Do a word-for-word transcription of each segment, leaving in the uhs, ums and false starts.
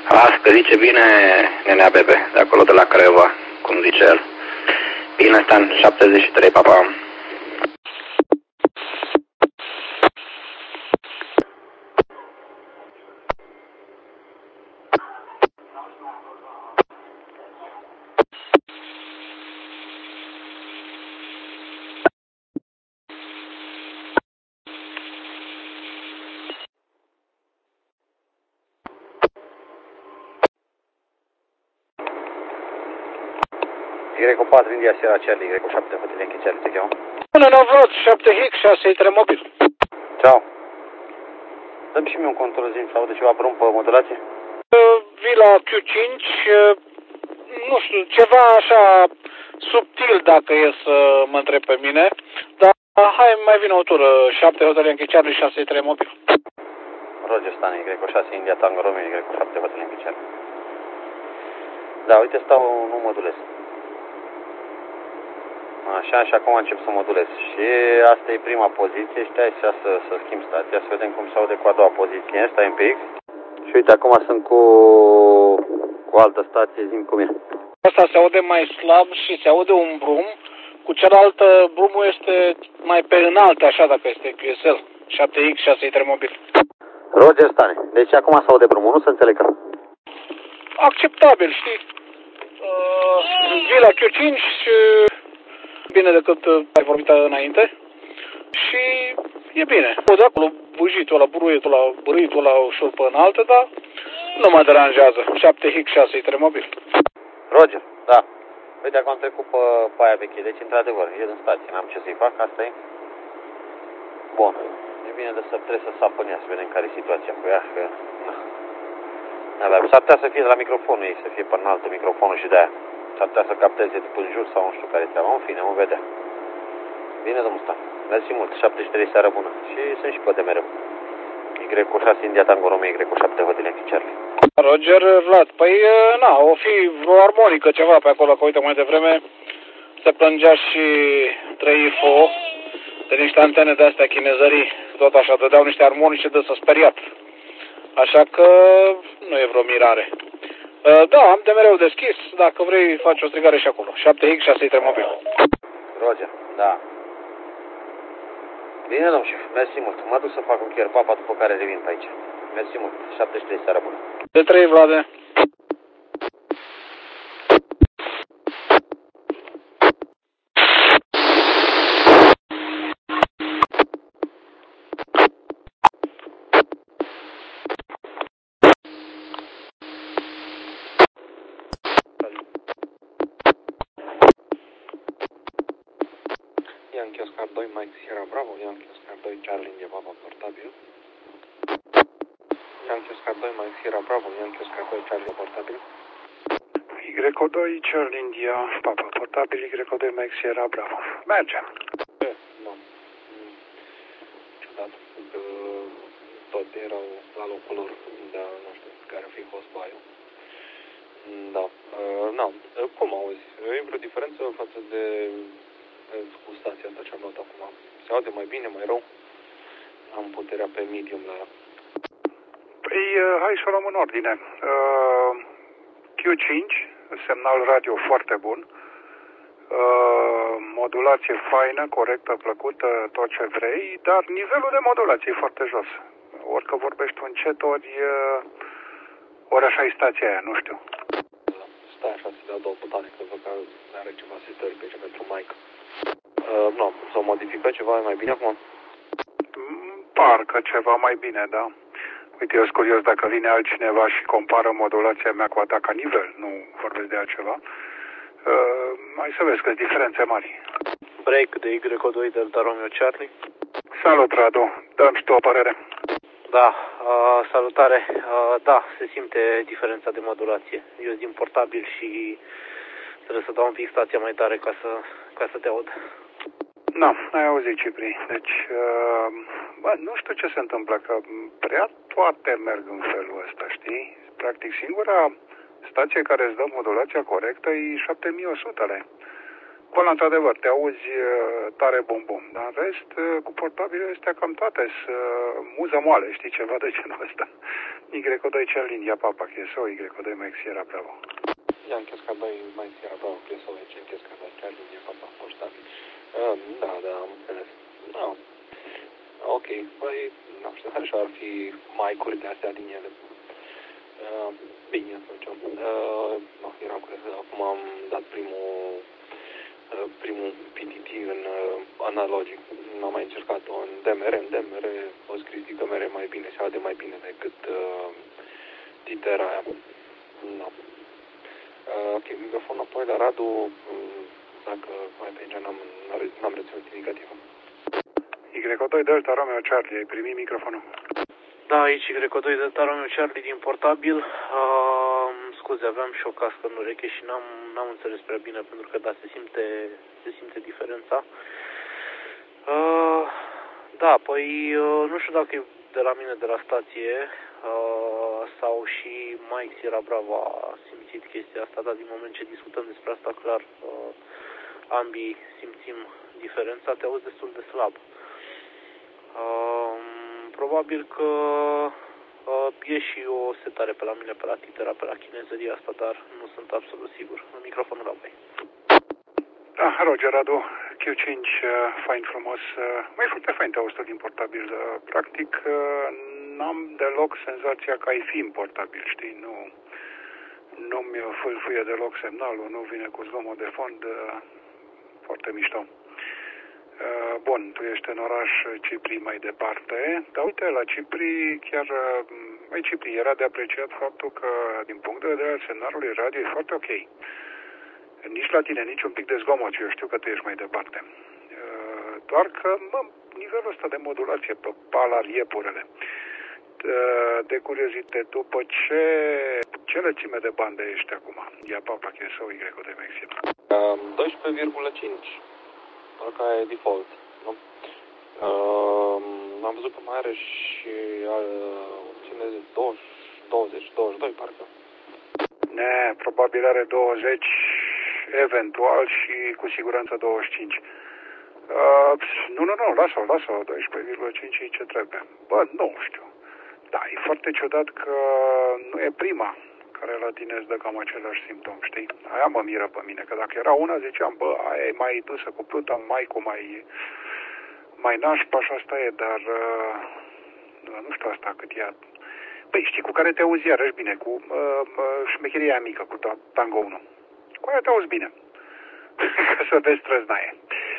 Las că zice bine nenea Bebe, de acolo de la Craiova, cum zice el. Bine, Stan, șaptezeci și trei, papa. Y patru India Sierra Charlie, Y șapte Hotel Yankee Charlie, te cheamă? Până la vreo șapte X șase trei mobil. Ciao. Dă-mi și mie un control, zi-mi, să audă ceva brum pe modulație? Vila Q cinci, nu știu, ceva așa subtil dacă e să mă întreb pe mine, dar hai mai vine o tură, șapte Hotel Yankee Charlie șase trei mobil. Roger Stan, Y șase India Tango Romeo, Y șapte Hotel Yankee Charlie. Da, uite, stau, nu modulez. Așa, și acum încep să modulez. Și asta e prima poziție și hai să, să schimb stația, să vedem cum se aude cu a doua poziție. Stai în P X. Și uite, acum sunt cu, cu altă stație, zi-mi cum e. Asta se aude mai slab și se aude un brum, cu cealaltă brumul este mai pe înalt, așa, dacă este Q S L, șapte X șase trei mobil. Roger Stane, deci acum se aude brumul, nu se înțeleg. Acceptabil, știi? Uh, Vila Q cinci, bine decât ai vorbit înainte. Și e bine. O de acolo, bujitul ăla, buruietul ăla, buruitul ăla ușor pe înaltă, dar nu mă deranjează. șapte X șase trei mobil. Roger, da. Uite, acum am trecut pe, pe aia veche, deci într-adevăr, e în stație, n-am ce să-i fac, asta e. Bun. E bine de să trebuie să sap în ea, să vedem care e situația cu ea, că... Da, s-ar putea să fie de la microfonul ei, să fie pe înaltă microfonul și de aia. S-ar putea să capteze după jur sau nu știu care treaba. În fine, vom vedea. Bine, domnul Stan. Mersi mult. șaptezeci și trei, seară bună. Și sunt și pe de mereu. Y șase India Tango Romeo, Y șapte Hotel Yankee Charlie. Roger, Vlad. Păi, na, o fi o armonică ceva pe acolo, că uite mai devreme se plângea și trei F O de niște antene de astea chinezării. Tot așa, dădeau niște armonice de s-a speriat. Așa că nu e vreo mirare. Da, am de mereu deschis. Dacă vrei, faci o strigare și acolo. șapte X șase trei mobil. Roger, da. Bine, domnul șef, mersi mult. Mă duc să fac un chiar papa, după care revin pe aici. Mersi mult. șaptezeci și trei, seara bună. De trei, Vlade. Yankee Oscar doi, Mike Sierra Bravo, Yankee Oscar doi, Charlie India Papa portabil. Yankee Oscar doi, Mike Sierra Bravo, Yankee Oscar doi, Charlie portabil. Y doi, Charlie India Papa portabil, Y doi, Mike Sierra Bravo. Merge. Nu. Ciudat. Tot erau la locul lor, dar nu știu care ar fi fost baiul. Da. Nu. Cum auzi? E vreo diferență față de cu stația asta ce am luat acum? Se aude mai bine, mai rău? Am puterea pe medium la ea. Păi, hai să o luăm în ordine. Uh, Q cinci, semnal radio foarte bun. Uh, modulație faină, corectă, plăcută, tot ce vrei, dar nivelul de modulație e foarte jos. Ori că vorbești încet, ori, uh, ori așa e stația aia, nu știu. Stai așa, să dea două butoane, că văd că are ceva setări pe ce pentru mic. Uh, nu, s-au modificat ceva mai bine acum? Parcă ceva mai bine, da. Uite, eu sunt curios dacă vine altcineva și compară modulația mea cu a ta ca nivel, nu vorbesc de altceva. Uh, mai să vezi că sunt diferențe mari. Break de Y doi Delta Romeo Charlie. Salut, Radu. Dă-mi și tu o părere. Da, uh, salutare. Uh, da, se simte diferența de modulație. Eu din portabil și trebuie să dau un pic stația mai tare ca să, ca să te aud. Da, ai auzit, Cipri. Deci, uh, bă, nu știu ce se întâmplă, că prea toate merg în felul ăsta, știi? Practic, singura stație care îți dă modulația corectă e șapte mii o sută. Acolo, într-adevăr, te auzi uh, tare bum-bum, dar în rest, uh, cu portabilele astea cam toate sunt uh, muză moale, știi, ceva de genul ăsta. Y Y doi Charlie India Papa, Q S O, Y doi Mike Sierra Bravo. Yankee Oscar doi Mike Sierra Bravo, Q S O, Yankee Oscar doi Charlie India Papa, poștabil. Da, da, am înțeles. Da. Ok, păi, nu știu, așa ar fi mic-uri de astea din ele. Uh, bine, atunci. Uh, no, eram curios, acum am dat primul, uh, primul P T T în uh, analogic. N-am mai încercat-o în D M R. În D M R o scris că mere mai bine, se aude mai bine decât uh, titera aia. No. Uh, ok, microfonul apoi la Radu, um, dacă mai pe aici n-am, n-am reținut indicativă. Y doi Delta Romeo Charlie, ai primit microfonul? Da, aici Y doi Delta Romeo Charlie din portabil. Uh, scuze, aveam și o cască în ureche și n-am, n-am înțeles prea bine, pentru că da, se simte, se simte diferența. Uh, da, păi uh, nu știu dacă e de la mine, de la stație, uh, sau și Mike Sierra Bravo a simțit chestia asta, dar din moment ce discutăm despre asta, clar, uh, ambii simțim diferența, te auzi destul de slab. Uh, probabil că uh, e și o setare pe la mine, pe la titera, pe la chinezăria asta, dar nu sunt absolut sigur. Microfonul la voi. Da, Roger Radu, Q cinci, uh, fain frumos. Uh, mai foarte fain te auzi din portabil. Uh, practic, uh, n-am deloc senzația că ai fi în portabil, știi? Nu, nu-mi fâlfâie deloc semnalul, nu vine cu zgomot de fond. Uh, foarte mișto. Uh, bun, tu ești în oraș Cipri mai departe, dar uite, la Cipri chiar, mai Cipri, era de apreciat faptul că, din punct de vedere al semnalului radio, e foarte ok. Nici la tine, nici un pic de zgomot, eu știu că tu ești mai departe. Uh, doar că, mă, nivelul ăsta de modulație pe palar iepurele. Uh, de curiozitate, după ce, ce lățime de bandă ești acum? Ia Papa, Q S O, Y de Mexic. Uh, doisprezece virgulă cinci. Parcă e default, nu? Uh, am văzut că mai are și uh, ține douăzeci, douăzeci, douăzeci și doi, parcă. Ne, probabil are douăzeci, eventual și cu siguranță douăzeci și cinci. Uh, nu, nu, nu, lasă-o, lasă-o, doisprezece virgulă cinci e ce trebuie. Bă, nu știu. Da, e foarte ciudat că nu e prima care la tine îți dă cam același simptom, știi? Aia mă miră pe mine, că dacă era una ziceam, bă, aia e mai dusă cu pluta, mai cu mai, mai nașpa și asta e, dar uh, nu știu asta cât ea. Păi știi cu care te auzi iarăși bine, cu uh, uh, șmecheria mică, cu Tango unu. Cu aia te auzi bine, ca să vezi trăznaie.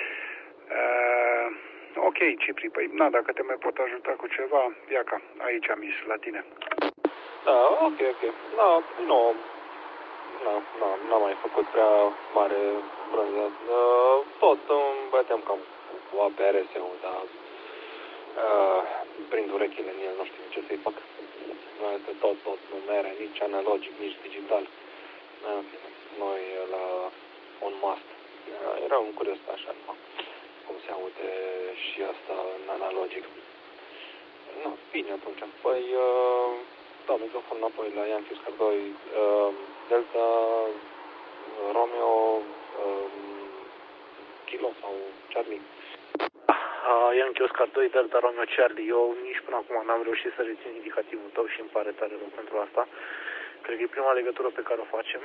Uh, ok, Cipri, păi na, dacă te mai pot ajuta cu ceva, ia ca, aici am is la tine. Da, ok, ok. Da, nu, nu, nu, n-am mai făcut prea mare brânză. Uh, tot îmi băteam cam cu A P R S-ul, dar uh, prind urechile în el, nu știu ce să-i fac. Nu este tot, tot, nu mere, nici analogic, nici digital. Uh, noi la un must. Uh, era un curios așa, nu? Cum se aude și asta în analogic. Nu, bine atunci. Păi, uh, da, microfon înapoi la Yankee Oscar doi, uh, Delta, Romeo, uh, Kilo sau Charlie. Uh, Yankee Oscar doi, Delta Romeo Charlie. Eu nici până acum n-am reușit să rețin indicativul tău și îmi pare tare rău pentru asta. Cred că e prima legătură pe care o facem.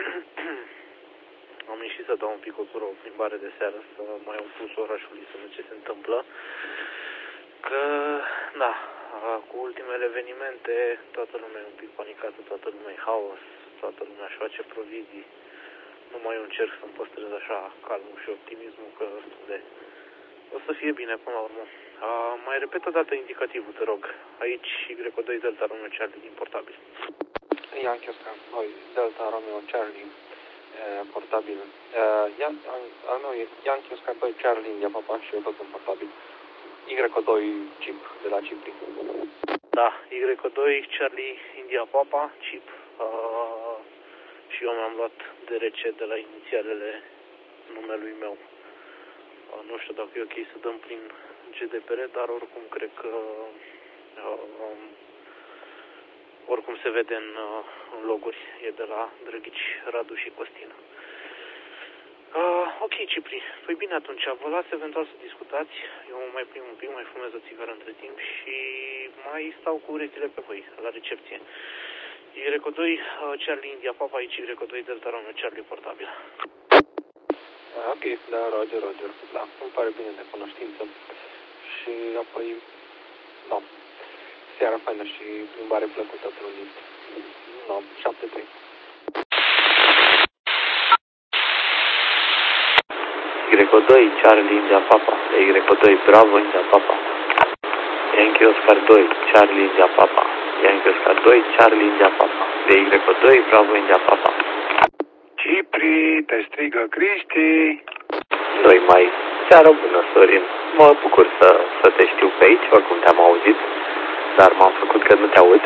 Am ieșit să dau un pic o tură, o plimbare de seară, să mai au pus orașului, să văd ce se întâmplă. Că, da, cu ultimele evenimente, toată lumea e un pic panicată, toată lumea e haos, toată lumea își face provizii. Nu mai eu încerc să-mi păstrez așa calmul și optimismul că de... o să fie bine până la urmă. A, mai repet o dată indicativul, te rog. Aici Y doi Delta Romeo Charlie din portabil. Yankee Oscar doi, Delta Romeo Charlie, uh, portabil. Uh, al meu e Yankee Oscar doi Charlie, India Papa și eu tot în portabil. Y doi chip de la Cipri. Da, Y doi Charlie India Papa, chip. Uh, și eu mi-am luat de rece de la inițialele numelui meu. Uh, nu știu dacă e ok să dăm prin G D P R, dar oricum cred că uh, um, oricum se vede în, uh, în loguri, e de la Drăghici, Radu și Costin. Uh, ok, Cipri. Păi bine atunci, vă las eventual să discutați. Eu mai prim un pic, mai fumez o țigară între timp și mai stau cu urechile pe voi, la recepție. Y doi, uh, Charlie India Papa, aici Y doi Delta Romeo Charlie portabil. Ok, da, Roger, Roger. Da, îmi pare bine de cunoștință. Și apoi, da, seara faină și plimbare plăcută pe un lift. Da, șapte trei. Y doi, Charlie India Papa, de Y doi, Bravo India Papa. Yankee Oscar doi, Charlie India Papa. Yankee Oscar doi, Charlie India Papa, de Y doi, Bravo India Papa. Cipri, te strigă Cristi. doi mai. Seară bună, Sorin. Mă bucur să, să te știu pe aici, oricum te-am auzit, dar m-am făcut că nu te aud.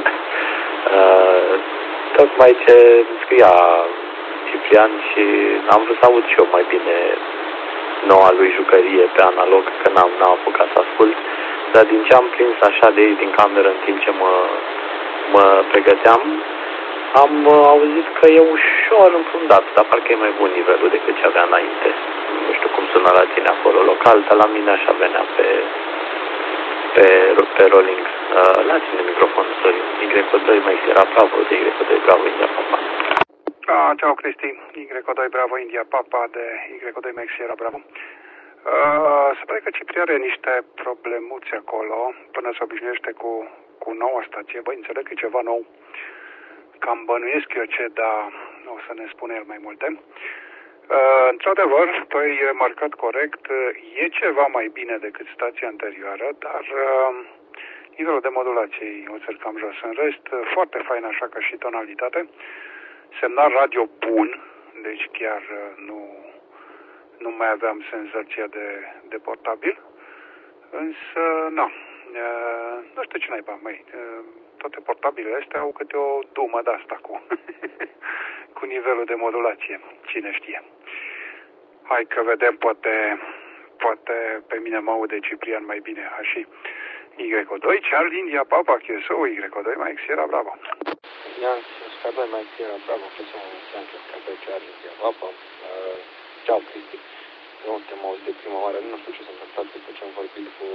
uh, tocmai ce scria Ciprian și am vrut să aud și eu mai bine noua lui jucărie pe analog, că n-am, n-am apucat să ascult, dar din ce am prins așa de aici din cameră în timp ce mă, mă pregăteam, am uh, auzit că e ușor înfundat, dar parcă e mai bun nivelul decât ce avea înainte. Nu știu cum sună la tine acolo local, dar la mine așa venea pe, pe, pe rolling. Uh, la tine microfonul, Sorin. Y doi mai era Bravo, de Y doi Bravo India Papa. Ah, ciao Cristi, Y doi Bravo India Papa de Y doi Max Sierra Bravo. Uh, se pare că Cipri are niște problemuțe acolo până se obișnuiește cu, cu noua stație. Băi, înțeleg că e ceva nou. Cam bănuiesc eu ce, dar o să ne spune el mai multe. Uh, într-adevăr, tu ai remarcat corect, e ceva mai bine decât stația anterioară, dar uh, nivelul de modulație e oțel cam jos. În rest, foarte fain așa ca și tonalitate. Semnal radio bun, deci chiar uh, nu, nu mai aveam senzația de, de portabil. Însă, na, uh, nu știu ce naiba, măi. Uh, toate portabilele astea au câte o dumă de-asta cu, cu nivelul de modulație. Cine știe. Hai că vedem, poate, poate pe mine mă aude Ciprian mai bine. Așa. Y doi, Charlie India Papa, Q S O, Y doi, Mike Sierra Bravo. Yankee Oscar doi, Mike Sierra Bravo, Q S O, Yankee Oscar doi, Charlie India Papa. Uh, Ciao, Cristi. Nu te-am auzit de prima oară, nu știu ce s-a întâmplat după ce am vorbit cu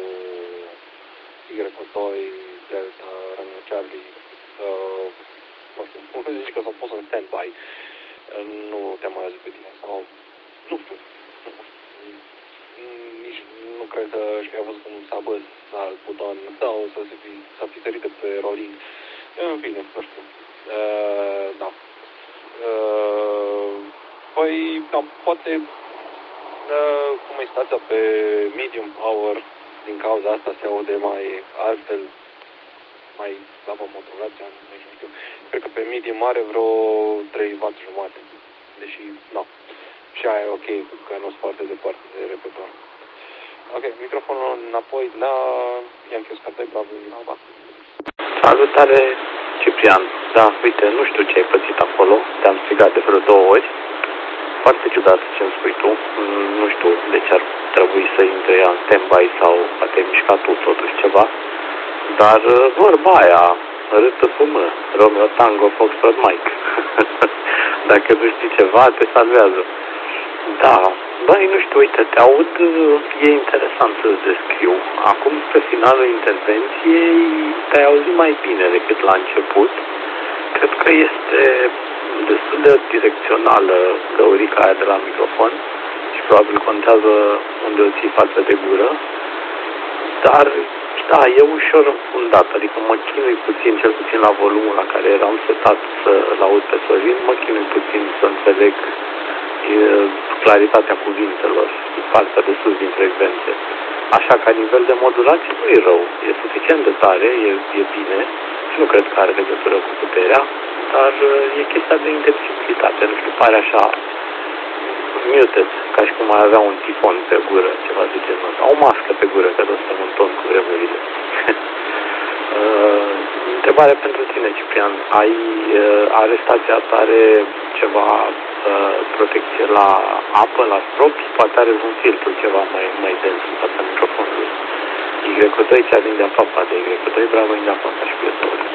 Y doi, Delta, Romeo Charlie. Uh, nu știu, cum să zici că s-au pus în stand-by. Uh, nu te-am mai auzit pe tine sau... Nu știu. Nici nu cred că și a văzut cum s-a apăs alt buton sau să se fi, să fi sărit pe rolling. În fine, nu știu. Uh, da. Uh, păi, da, poate uh, cum e stația pe medium power, din cauza asta se aude mai altfel, mai slabă modulația, nu știu. Cred că pe medium are vreo trei watt jumate. Deși, nu. Și aia e ok, că nu sunt foarte departe de repetor. Ok, microfonul înapoi la Yankee Oscar doi, Bravo, India. Salutare, Ciprian. Da, uite, nu știu ce ai pățit acolo. Te-am strigat de vreo două ori. Foarte ciudat ce-mi spui tu. Nu știu de ce ar trebui să intre ea în stand-by sau poate ai mișcat tu totuși ceva. Dar vorba aia, râtă fumă. Romeo Tango Foxtrot Mike. Dacă nu știi ceva, te salvează. Da, băi, nu știu, uite, te aud, e interesant să-ți descriu. Acum, pe finalul intervenției, te-ai auzit mai bine decât la început. Cred că este destul de direcțională găurica aia de la microfon și probabil contează unde o ții față de gură. Dar, da, e ușor înfundat, adică mă chinui puțin, cel puțin la volumul la care eram setat să-l aud pe Sorin, mă chinui puțin să înțeleg claritatea cuvintelor, partea de sus din frecvențe. Așa că nivel de modulație nu e rău, e suficient de tare, e, e bine și nu cred că are legătură cu puterea, dar e chestia de inteligibilitate, nu știu, pare așa muted, ca și cum ai avea un tifon pe gură, ceva de genul ăsta, o mască pe gură, că să în ton cu vremurile. uh, întrebare pentru tine, Ciprian, ai, uh, are stația ta, are ceva uh, protecție la apă, la stropi, poate are un filtru ceva mai, mai dens în fața microfonului. Y doi, Charlie India Papa, de Y doi, Bravo India Papa și pe